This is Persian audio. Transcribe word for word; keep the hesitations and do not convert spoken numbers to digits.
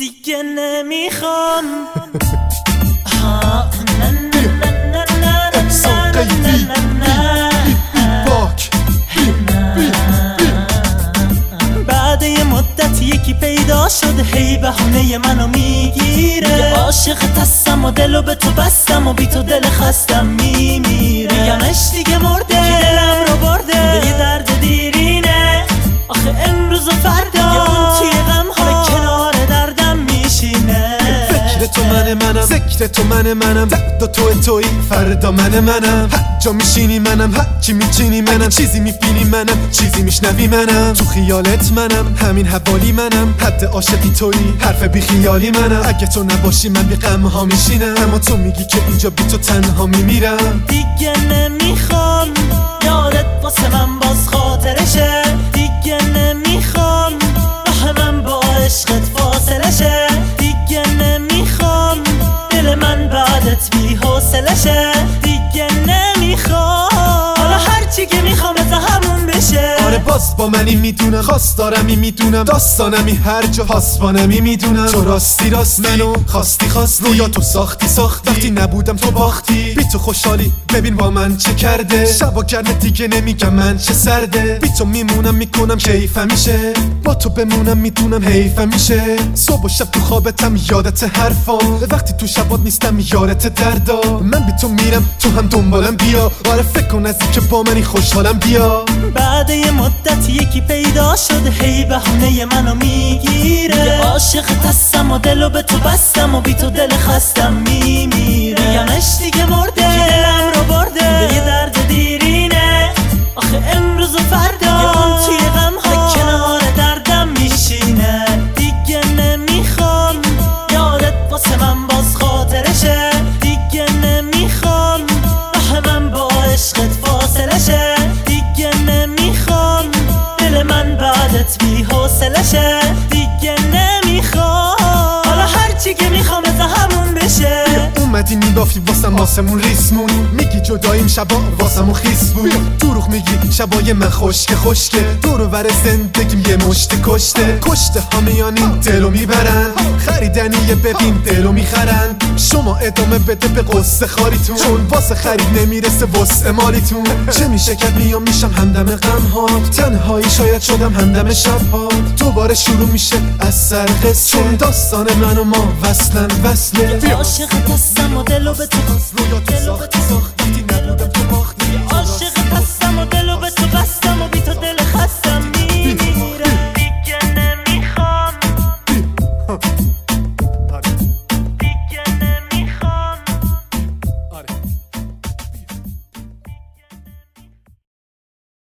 دیگه نمیخوام احسان قیدی باک بعد یه مدت یکی پیدا شده هی بهونه منو میگیره یه عاشقت هستم و دلو به تو بستم و بی تو دل خستم میمیره میگمش دیگه مرده که دلم رو برده به یه درد دیرینه آخه امروز و فردا یه اون توی غم ها کنار دردم میشینه فکر تو من منم ذکر تو من منم درد تو توی فردا من منم هر جا میشینی منم هر چی میچینی منم چیزی میبینی منم چیزی میشنوی منم تو خیالت منم همین حوالی منم حد عاشقی تویی حرف بی خیالی منم اگه تو نباشی من بی غم ها میشینم اما تو میگی که اینجا بی تو تنها میمیرم دیگه نمیخوام یادت واسه من باز خاطرشه دیگه نمیخوام راه من با عشقت فاصله شه دیگه نمیخوام دل من بعدت بی حوصله شه دیگه نمیخوام حالا هرچی که میخوام از همون بشه آره باز با منی میدونم خواستارمی میدونم داستانمی هر جا پاسبانمی میدونم تو راستی راستی منو خواستی خواستی رویا تو ساختی ساختی وقتی نبودم تو باختی بی تو خوشحالی ببین با من چه کرده شبا گرمه دیگه نمیگم من چه سرده بی تو میمونم میکنم کیفم میشه با تو بمونم میدونم حیفم میشه صبح و شب تو خوابتم یادت حرفام وقتی تو شبات نیستم یادت دردا من بی تو میرم تو هم دنبالم بیا آره فکر کن از این که با منی خوشحالم بیا بعد یه مدت یکی پیدا شده هی بهونه منو میگیره یه عاشقت هستم و دلو به تو بستم و بی تو دل خستم میمیره میگمش دیگه مرده که دلم رو برده به یه درد دیرینه آخه امروز و فردا یه اون توی غم ها کنار دردم میشینه دیگه نمیخوام یادت واسه من باز خاطرشه دیگه نمیخوام راه من با عشقت فاصله شه دیگه نمیخوام دل من بعدت بی حوصله شه دیگه نمیخوام حالا هرچی که میخوام از همون بشه اومدی میبافی واسم واسمون ریسمون میگی جداییم شبا واسمون خیس بود دروغ میگی شبای من خشکه خشکه دور و ور زندگیم یه مشت کشته کشته ها میان این دلو میبرن خریدنیه ببین دلو میخرن شما ادامه بده به قصه خاریتون چون واسه خرید نمیرسه واسه مالیتون چه میشه که میام میشم همدم غم ها تنهایی شاید شدم همدم شب ها دوباره شروع میشه از سر قصه چون داستان من و ما وصلن وصله عاشقت هستم و دلو به تو رویا تو ساختی ساختی نبودم تو باختی عاشق